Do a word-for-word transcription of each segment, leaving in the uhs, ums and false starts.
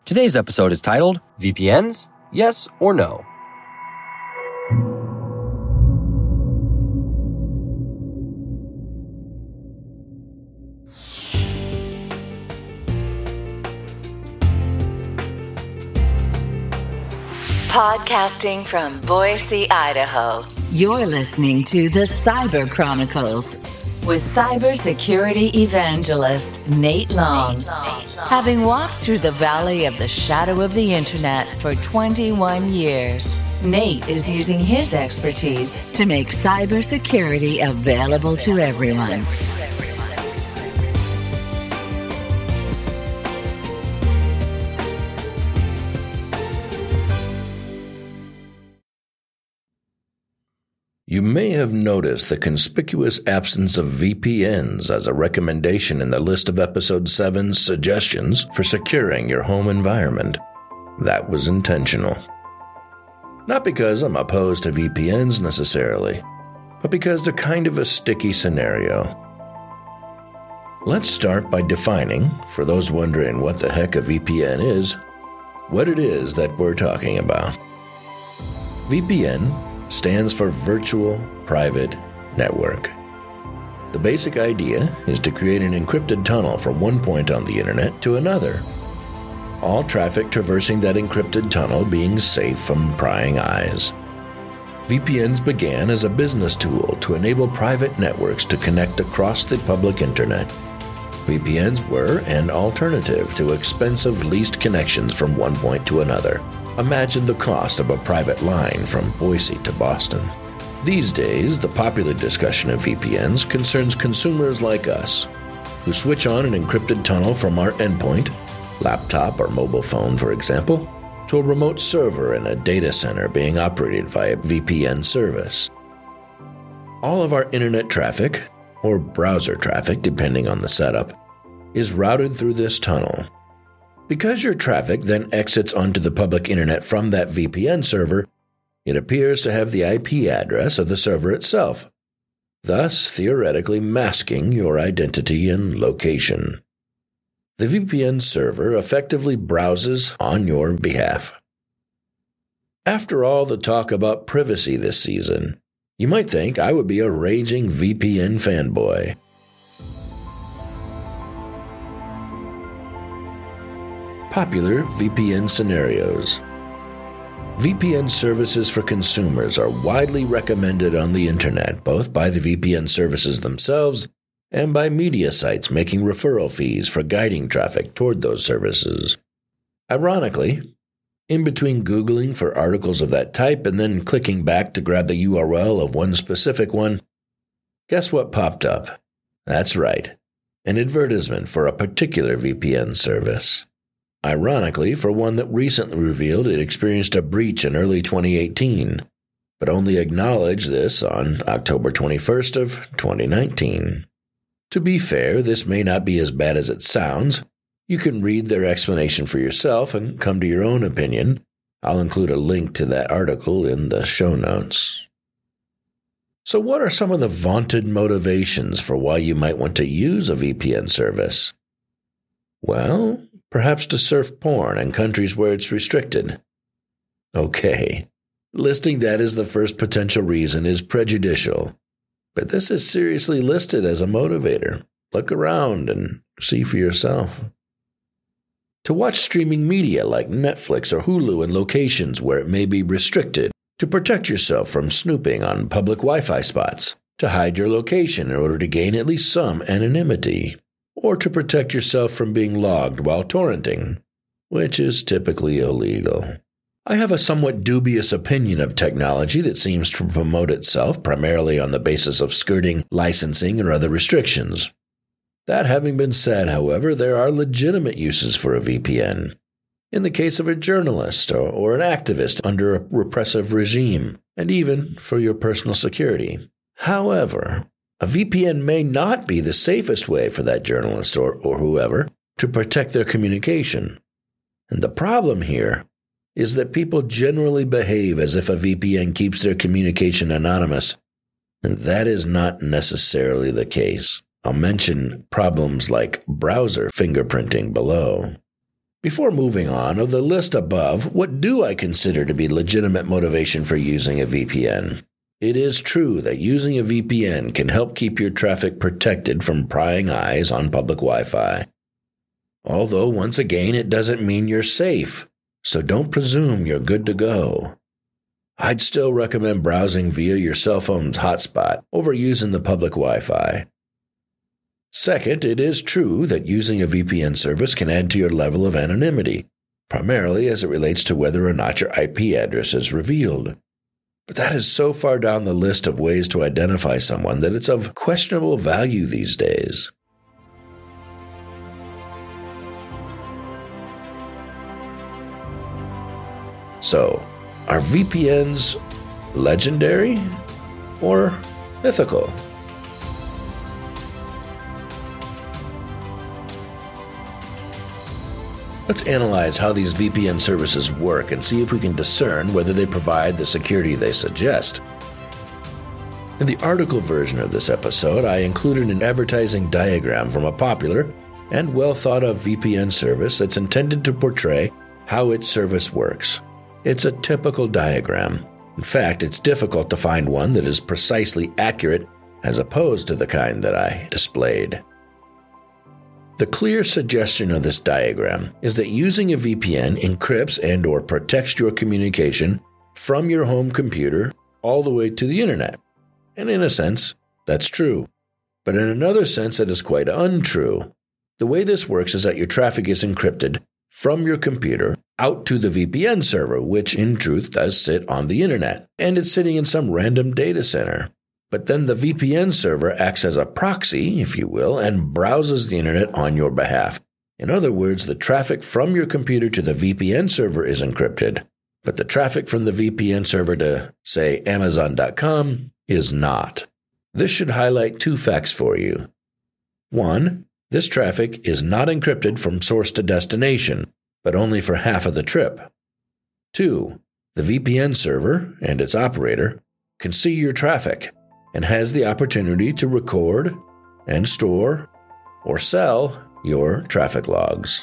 Today's episode is titled, V P Ns? Yes or no? Podcasting from Boise, Idaho. You're listening to the Cyber Chronicles with cybersecurity evangelist Nate Long. Nate Long. Having walked through the valley of the shadow of the internet for twenty-one years, Nate is using his expertise to make cybersecurity available to everyone. You may have noticed the conspicuous absence of V P Ns as a recommendation in the list of Episode seven's suggestions for securing your home environment. That was intentional. Not because I'm opposed to V P Ns necessarily, but because they're kind of a sticky scenario. Let's start by defining, for those wondering what the heck a V P N is, what it is that we're talking about. V P N stands for Virtual Private Network. The basic idea is to create an encrypted tunnel from one point on the internet to another. All traffic traversing that encrypted tunnel being safe from prying eyes. V P Ns began as a business tool to enable private networks to connect across the public internet. V P Ns were an alternative to expensive leased connections from one point to another. Imagine the cost of a private line from Boise to Boston. These days, the popular discussion of V P Ns concerns consumers like us, who switch on an encrypted tunnel from our endpoint, laptop or mobile phone for example, to a remote server in a data center being operated via V P N service. All of our internet traffic, or browser traffic depending on the setup, is routed through this tunnel. Because your traffic then exits onto the public internet from that V P N server, it appears to have the I P address of the server itself, thus theoretically masking your identity and location. The V P N server effectively browses on your behalf. After all the talk about privacy this season, you might think I would be a raging V P N fanboy. Popular V P N scenarios. V P N services for consumers are widely recommended on the internet, both by the V P N services themselves and by media sites making referral fees for guiding traffic toward those services. Ironically, in between Googling for articles of that type and then clicking back to grab the U R L of one specific one, guess what popped up? That's right, an advertisement for a particular V P N service. Ironically, for one that recently revealed it experienced a breach in early twenty eighteen, but only acknowledged this on October twenty-first of twenty nineteen. To be fair, this may not be as bad as it sounds. You can read their explanation for yourself and come to your own opinion. I'll include a link to that article in the show notes. So what are some of the vaunted motivations for why you might want to use a V P N service? Well, perhaps to surf porn in countries where it's restricted. Okay, listing that as the first potential reason is prejudicial, but this is seriously listed as a motivator. Look around and see for yourself. To watch streaming media like Netflix or Hulu in locations where it may be restricted, to protect yourself from snooping on public Wi-Fi spots, to hide your location in order to gain at least some anonymity, or to protect yourself from being logged while torrenting, which is typically illegal. I have a somewhat dubious opinion of technology that seems to promote itself primarily on the basis of skirting licensing or other restrictions. That having been said, however, there are legitimate uses for a V P N. In the case of a journalist or, or an activist under a repressive regime, and even for your personal security. However, a V P N may not be the safest way for that journalist or, or whoever to protect their communication. And the problem here is that people generally behave as if a V P N keeps their communication anonymous, and that is not necessarily the case. I'll mention problems like browser fingerprinting below. Before moving on, of the list above, what do I consider to be legitimate motivation for using a V P N? It is true that using a V P N can help keep your traffic protected from prying eyes on public Wi-Fi. Although, once again, it doesn't mean you're safe, so don't presume you're good to go. I'd still recommend browsing via your cell phone's hotspot over using the public Wi-Fi. Second, it is true that using a V P N service can add to your level of anonymity, primarily as it relates to whether or not your I P address is revealed. But that is so far down the list of ways to identify someone that it's of questionable value these days. So, are V P Ns legendary or mythical? Let's analyze how these V P N services work and see if we can discern whether they provide the security they suggest. In the article version of this episode, I included an advertising diagram from a popular and well-thought-of V P N service that's intended to portray how its service works. It's a typical diagram. In fact, it's difficult to find one that is precisely accurate as opposed to the kind that I displayed. The clear suggestion of this diagram is that using a V P N encrypts and or protects your communication from your home computer all the way to the internet. And in a sense, that's true. But in another sense, that is quite untrue. The way this works is that your traffic is encrypted from your computer out to the V P N server, which in truth does sit on the internet, and it's sitting in some random data center. But then the V P N server acts as a proxy, if you will, and browses the internet on your behalf. In other words, the traffic from your computer to the V P N server is encrypted, but the traffic from the V P N server to, say, Amazon dot com is not. This should highlight two facts for you. One, this traffic is not encrypted from source to destination, but only for half of the trip. Two, the V P N server and its operator can see your traffic and has the opportunity to record and store or sell your traffic logs.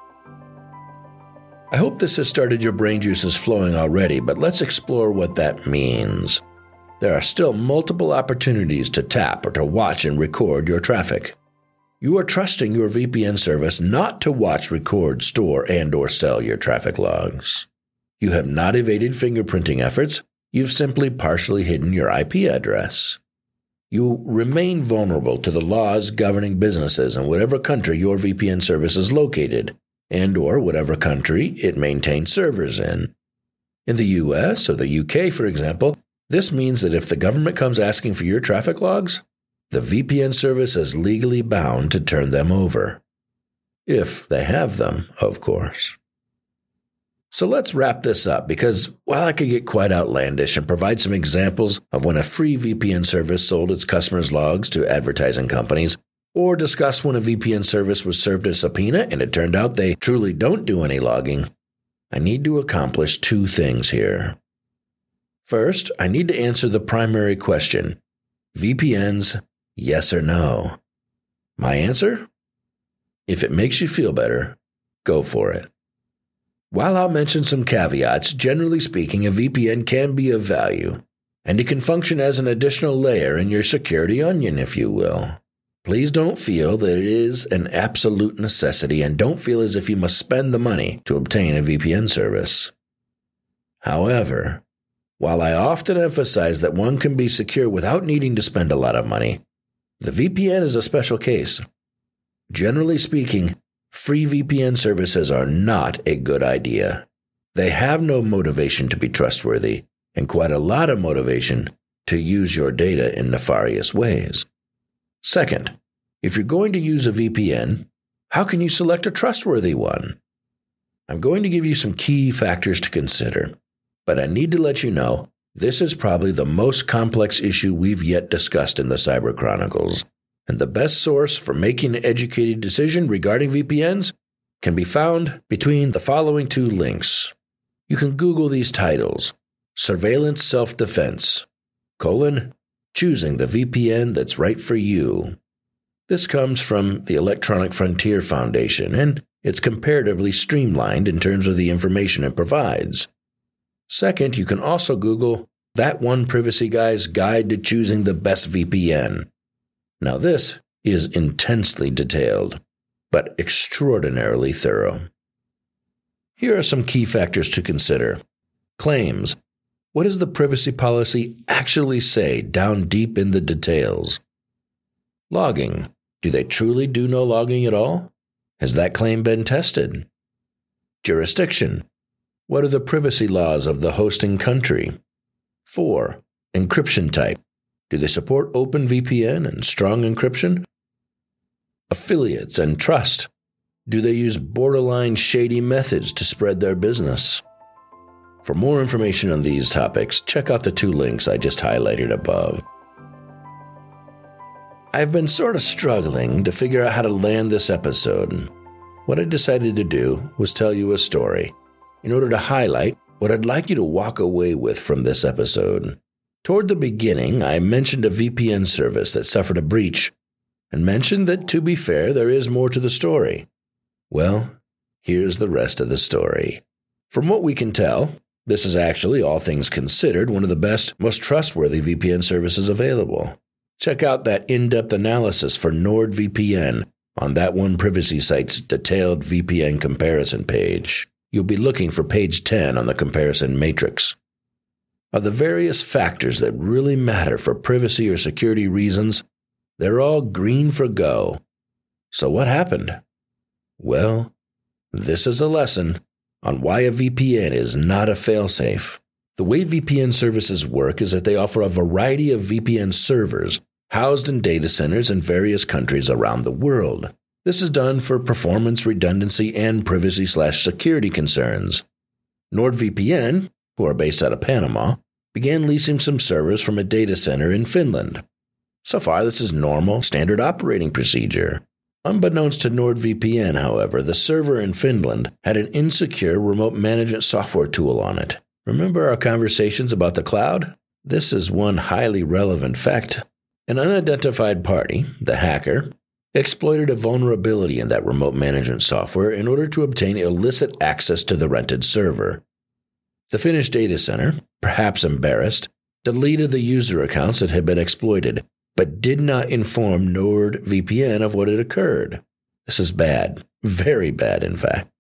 I hope this has started your brain juices flowing already, but let's explore what that means. There are still multiple opportunities to tap or to watch and record your traffic. You are trusting your V P N service not to watch, record, store, and or sell your traffic logs. You have not evaded fingerprinting efforts. You've simply partially hidden your I P address. You remain vulnerable to the laws governing businesses in whatever country your V P N service is located, and or whatever country it maintains servers in. In the U S or the U K, for example, this means that if the government comes asking for your traffic logs, the V P N service is legally bound to turn them over. If they have them, of course. So let's wrap this up, because while I could get quite outlandish and provide some examples of when a free V P N service sold its customers' logs to advertising companies, or discuss when a V P N service was served a subpoena and it turned out they truly don't do any logging, I need to accomplish two things here. First, I need to answer the primary question: V P Ns, yes or no? My answer? If it makes you feel better, go for it. While I'll mention some caveats, generally speaking, a V P N can be of value, and it can function as an additional layer in your security onion, if you will. Please don't feel that it is an absolute necessity, and don't feel as if you must spend the money to obtain a V P N service. However, while I often emphasize that one can be secure without needing to spend a lot of money, the V P N is a special case. Generally speaking, free V P N services are not a good idea. They have no motivation to be trustworthy, and quite a lot of motivation to use your data in nefarious ways. Second, if you're going to use a V P N, how can you select a trustworthy one? I'm going to give you some key factors to consider, but I need to let you know this is probably the most complex issue we've yet discussed in the Cyber Chronicles. And the best source for making an educated decision regarding V P Ns can be found between the following two links. You can Google these titles: Surveillance Self-Defense, colon, choosing the V P N that's right for you. This comes from the Electronic Frontier Foundation, and it's comparatively streamlined in terms of the information it provides. Second, you can also Google That One Privacy Guy's Guide to Choosing the Best V P N. Now this is intensely detailed, but extraordinarily thorough. Here are some key factors to consider. Claims. What does the privacy policy actually say down deep in the details? Logging. Do they truly do no logging at all? Has that claim been tested? Jurisdiction. What are the privacy laws of the hosting country? Four. Encryption type. Do they support OpenVPN and strong encryption? Affiliates and trust. Do they use borderline shady methods to spread their business? For more information on these topics, check out the two links I just highlighted above. I've been sort of struggling to figure out how to land this episode. What I decided to do was tell you a story in order to highlight what I'd like you to walk away with from this episode. Toward the beginning, I mentioned a V P N service that suffered a breach, and mentioned that, to be fair, there is more to the story. Well, here's the rest of the story. From what we can tell, this is actually, all things considered, one of the best, most trustworthy V P N services available. Check out that in-depth analysis for NordVPN on That One Privacy Site's detailed V P N comparison page. You'll be looking for page ten on the comparison matrix. Of the various factors that really matter for privacy or security reasons, they're all green for go. So what happened? Well, this is a lesson on why a V P N is not a failsafe. The way V P N services work is that they offer a variety of V P N servers housed in data centers in various countries around the world. This is done for performance, redundancy, and privacy slash security concerns. NordVPN, who are based out of Panama, began leasing some servers from a data center in Finland. So far, this is normal, standard operating procedure. Unbeknownst to NordVPN, however, the server in Finland had an insecure remote management software tool on it. Remember our conversations about the cloud? This is one highly relevant fact. An unidentified party, the hacker, exploited a vulnerability in that remote management software in order to obtain illicit access to the rented server. The Finnish data center, perhaps embarrassed, deleted the user accounts that had been exploited, but did not inform NordVPN of what had occurred. This is bad. Very bad, in fact.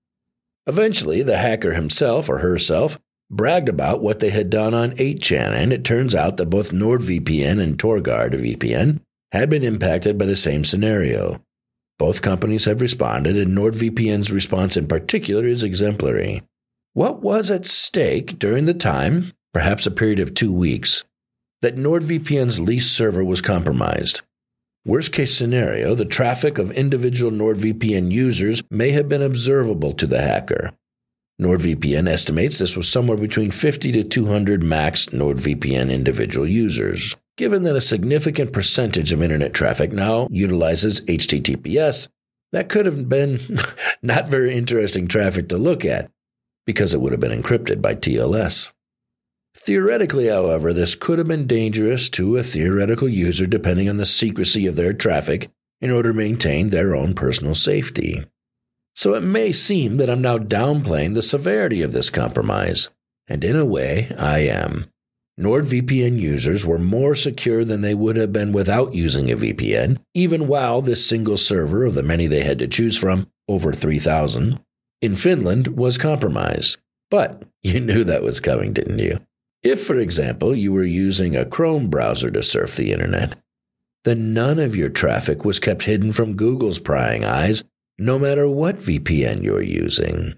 Eventually, the hacker himself or herself bragged about what they had done on eight chan, and it turns out that both NordVPN and Torguard V P N had been impacted by the same scenario. Both companies have responded, and NordVPN's response in particular is exemplary. What was at stake during the time, perhaps a period of two weeks, that NordVPN's leased server was compromised? Worst case scenario, the traffic of individual NordVPN users may have been observable to the hacker. NordVPN estimates this was somewhere between fifty to two hundred max NordVPN individual users. Given that a significant percentage of internet traffic now utilizes H T T P S, that could have been not very interesting traffic to look at, because it would have been encrypted by T L S. Theoretically, however, this could have been dangerous to a theoretical user depending on the secrecy of their traffic in order to maintain their own personal safety. So it may seem that I'm now downplaying the severity of this compromise, and in a way, I am. NordVPN users were more secure than they would have been without using a V P N, even while this single server of the many they had to choose from, over three thousand, in Finland was compromised. But you knew that was coming, didn't you? If, for example, you were using a Chrome browser to surf the internet, then none of your traffic was kept hidden from Google's prying eyes, no matter what V P N you're using.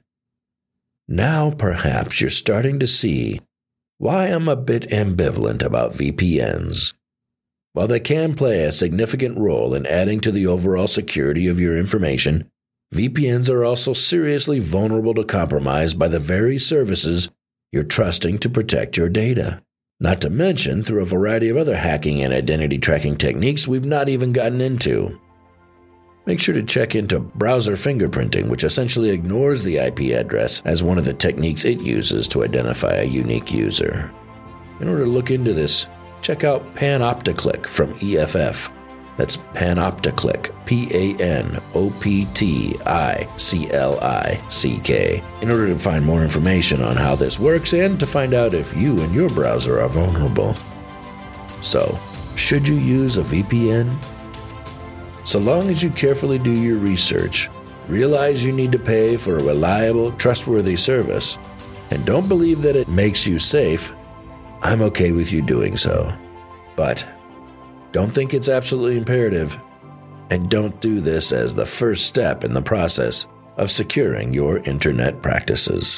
Now, perhaps you're starting to see why I'm a bit ambivalent about V P Ns. While they can play a significant role in adding to the overall security of your information, V P Ns are also seriously vulnerable to compromise by the very services you're trusting to protect your data. Not to mention through a variety of other hacking and identity tracking techniques we've not even gotten into. Make sure to check into browser fingerprinting, which essentially ignores the I P address as one of the techniques it uses to identify a unique user. In order to look into this, check out Panopticlick from E F F. That's Panopticlick, P A N O P T I C L I C K, in order to find more information on how this works and to find out if you and your browser are vulnerable. So, should you use a V P N? So long as you carefully do your research, realize you need to pay for a reliable, trustworthy service, and don't believe that it makes you safe, I'm okay with you doing so. But don't think it's absolutely imperative, and don't do this as the first step in the process of securing your internet practices.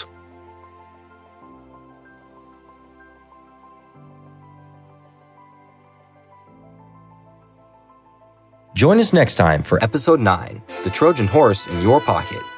Join us next time for Episode nine, The Trojan Horse in Your Pocket.